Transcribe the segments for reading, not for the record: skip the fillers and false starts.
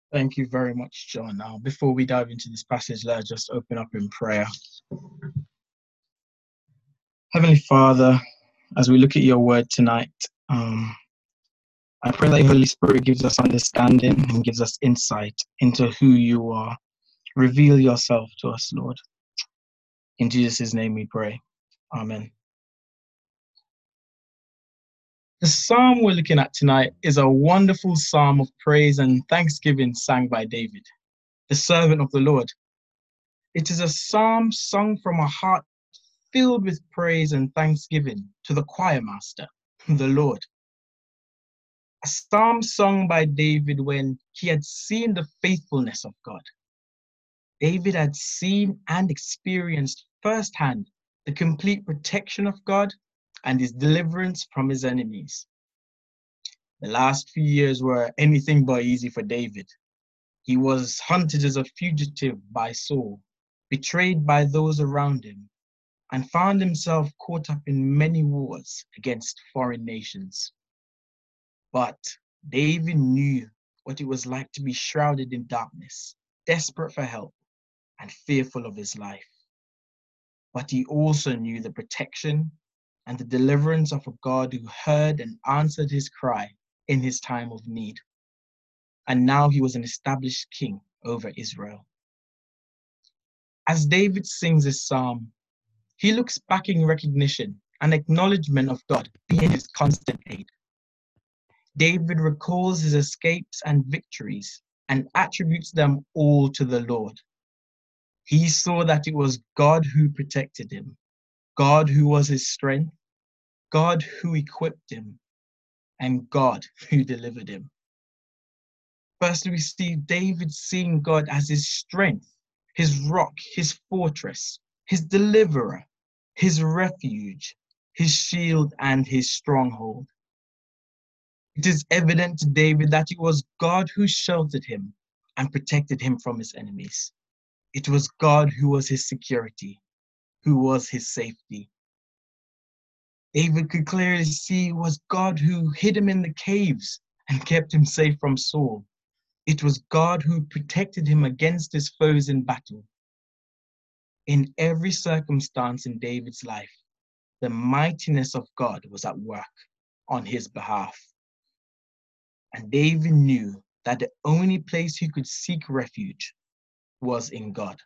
Thank you very much, John. Now, before we dive into this passage, let's just open up in prayer. Heavenly Father, as we look at your word tonight, I pray that your Holy Spirit gives us understanding and gives us insight into who you are. Reveal yourself to us, Lord. In Jesus' name we pray. Amen. The psalm we're looking at tonight is a wonderful psalm of praise and thanksgiving sang by David, the servant of the Lord. It is a psalm sung from a heart filled with praise and thanksgiving to the choir master, the Lord. A psalm sung by David when he had seen the faithfulness of God. David had seen and experienced firsthand the complete protection of God and his deliverance from his enemies. The last few years were anything but easy for David. He was hunted as a fugitive by Saul, betrayed by those around him, and found himself caught up in many wars against foreign nations. But David knew what it was like to be shrouded in darkness, desperate for help, and fearful of his life. But he also knew the protection and the deliverance of a God who heard and answered his cry in his time of need. And now he was an established king over Israel. As David sings this psalm, he looks back in recognition and acknowledgement of God being his constant aid. David recalls his escapes and victories and attributes them all to the Lord. He saw that it was God who protected him, God who was his strength, God who equipped him, and God who delivered him. Firstly, we see David seeing God as his strength, his rock, his fortress, his deliverer, his refuge, his shield, and his stronghold. It is evident to David that it was God who sheltered him and protected him from his enemies. It was God who was his security, who was his safety. David could clearly see it was God who hid him in the caves and kept him safe from Saul. It was God who protected him against his foes in battle. In every circumstance in David's life, the mightiness of God was at work on his behalf. And David knew that the only place he could seek refuge was in God.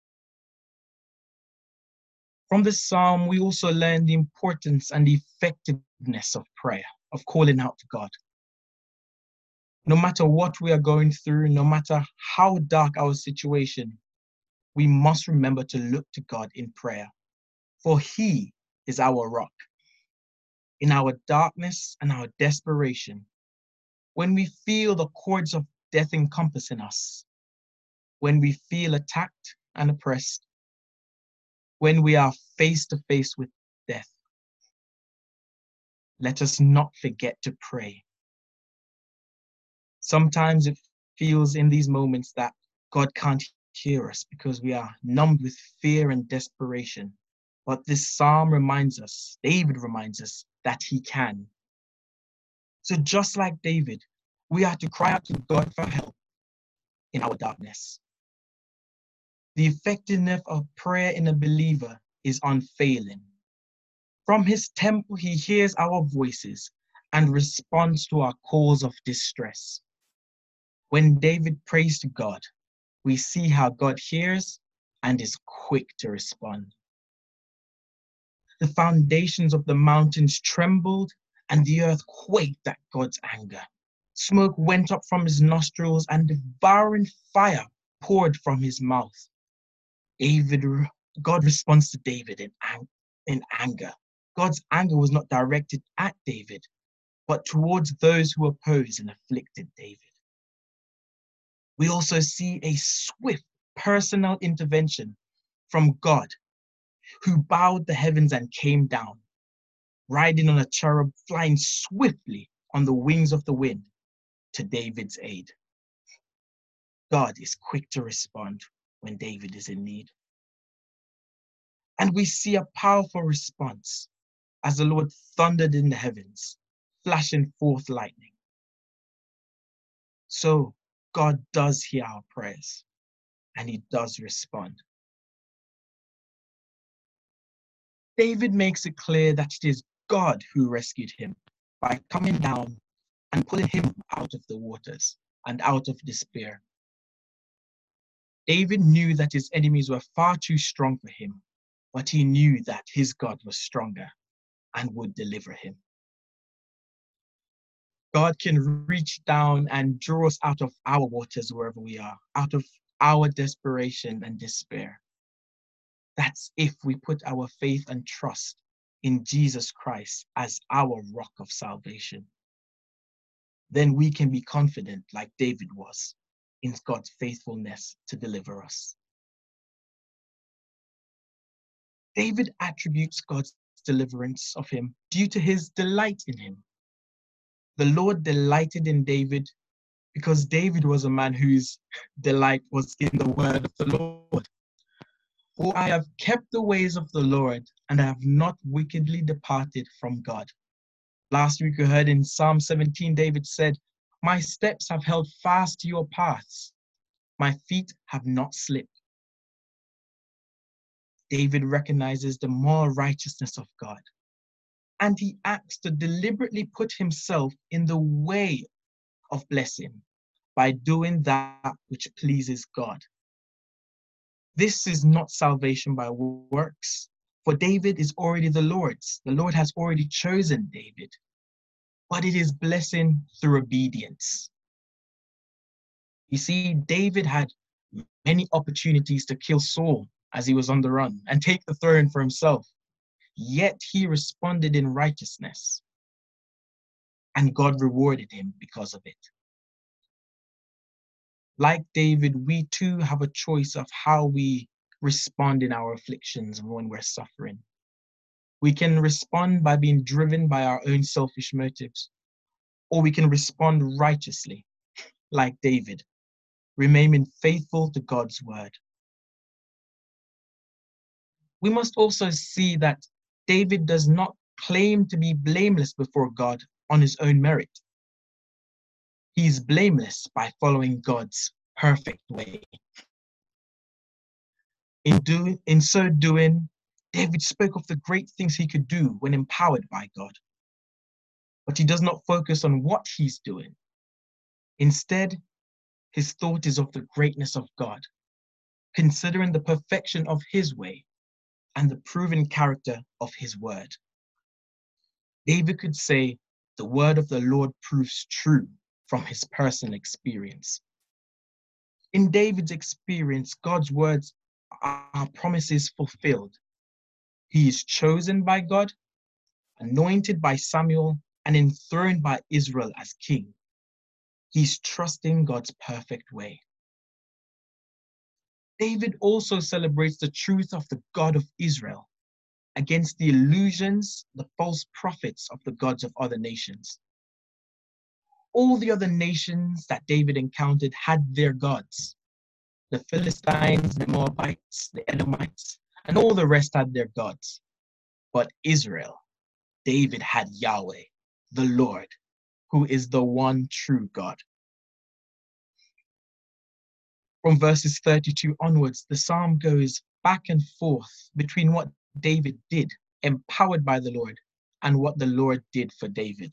From this psalm, we also learn the importance and the effectiveness of prayer, of calling out to God. No matter what we are going through, no matter how dark our situation, we must remember to look to God in prayer, for He is our rock. In our darkness and our desperation, when we feel the cords of death encompassing us, when we feel attacked and oppressed, when we are face to face with death, let us not forget to pray. Sometimes it feels in these moments that God can't hear us because we are numbed with fear and desperation. But this psalm reminds us, David reminds us, that he can. So just like David, we are to cry out to God for help in our darkness. The effectiveness of prayer in a believer is unfailing. From his temple, he hears our voices and responds to our calls of distress. When David prays to God, we see how God hears and is quick to respond. The foundations of the mountains trembled and the earth quaked at God's anger. Smoke went up from his nostrils and devouring fire poured from his mouth. David, God responds to David in anger. God's anger was not directed at David, but towards those who opposed and afflicted David. We also see a swift personal intervention from God, who bowed the heavens and came down, riding on a cherub, flying swiftly on the wings of the wind to David's aid. God is quick to respond when David is in need. And we see a powerful response as the Lord thundered in the heavens, flashing forth lightning. So God does hear our prayers and he does respond. David makes it clear that it is God who rescued him by coming down and pulling him out of the waters and out of despair. David knew that his enemies were far too strong for him, but he knew that his God was stronger and would deliver him. God can reach down and draw us out of our waters wherever we are, out of our desperation and despair. That's if we put our faith and trust in Jesus Christ as our rock of salvation. Then we can be confident, like David was, in God's faithfulness to deliver us. David attributes God's deliverance of him due to his delight in him. The Lord delighted in David because David was a man whose delight was in the word of the Lord. For I have kept the ways of the Lord, and I have not wickedly departed from God. Last week we heard in Psalm 17, David said, "My steps have held fast to your paths. My feet have not slipped." David recognizes the moral righteousness of God, and he acts to deliberately put himself in the way of blessing by doing that which pleases God. This is not salvation by works, for David is already the Lord's. The Lord has already chosen David, but it is blessing through obedience. You see, David had many opportunities to kill Saul as he was on the run and take the throne for himself, yet he responded in righteousness, and God rewarded him because of it. Like David, we too have a choice of how we respond in our afflictions when we're suffering. We can respond by being driven by our own selfish motives, or we can respond righteously, like David, remaining faithful to God's word. We must also see that David does not claim to be blameless before God on his own merit. He is blameless by following God's perfect way. In so doing, David spoke of the great things he could do when empowered by God. But he does not focus on what he's doing. Instead, his thought is of the greatness of God, considering the perfection of his way and the proven character of his word. David could say, "The word of the Lord proves true," from his personal experience. In David's experience, God's words are promises fulfilled. He is chosen by God, anointed by Samuel, and enthroned by Israel as king. He's trusting God's perfect way. David also celebrates the truth of the God of Israel against the illusions, the false prophets of the gods of other nations. All the other nations that David encountered had their gods. The Philistines, the Moabites, the Edomites, and all the rest had their gods. But Israel, David had Yahweh, the Lord, who is the one true God. From verses 32 onwards, the psalm goes back and forth between what David did, empowered by the Lord, and what the Lord did for David.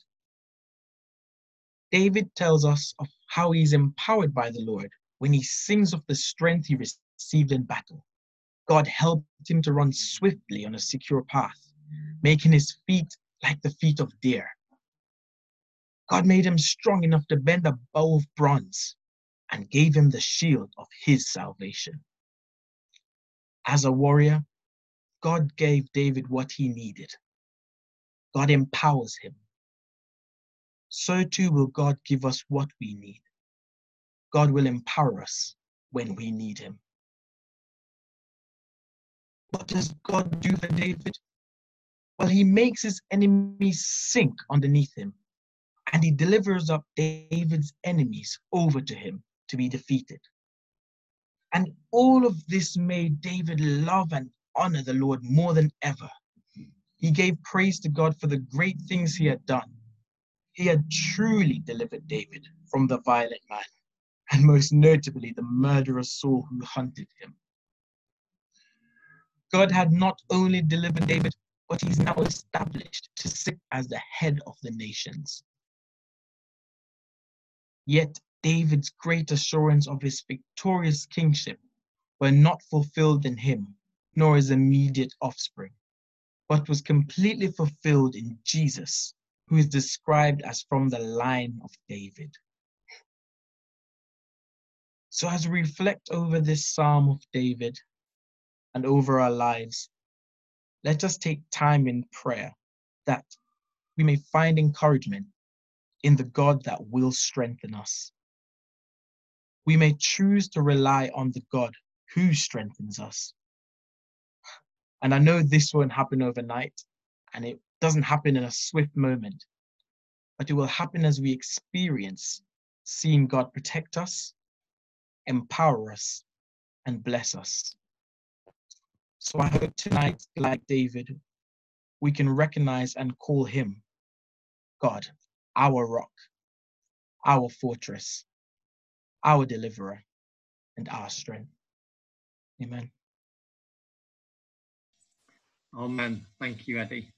David tells us of how he's empowered by the Lord when he sings of the strength he received in battle. God helped him to run swiftly on a secure path, making his feet like the feet of deer. God made him strong enough to bend a bow of bronze and gave him the shield of his salvation. As a warrior, God gave David what he needed. God empowers him. So too will God give us what we need. God will empower us when we need him. What does God do for David? Well, he makes his enemies sink underneath him, and he delivers up David's enemies over to him to be defeated. And all of this made David love and honor the Lord more than ever. He gave praise to God for the great things he had done. He had truly delivered David from the violent man. and most notably the murderous Saul who hunted him. God had not only delivered David, but he's now established to sit as the head of the nations. Yet David's great assurance of his victorious kingship were not fulfilled in him, nor his immediate offspring, but was completely fulfilled in Jesus, who is described as from the line of David. So as we reflect over this Psalm of David and over our lives, let us take time in prayer that we may find encouragement in the God that will strengthen us. We may choose to rely on the God who strengthens us. And I know this won't happen overnight, and it doesn't happen in a swift moment, but it will happen as we experience seeing God protect us, empower us, and bless us. So I hope tonight, like David, we can recognize and call him God, our rock, our fortress, our deliverer, and our strength. Amen. Amen. Thank you, Eddie.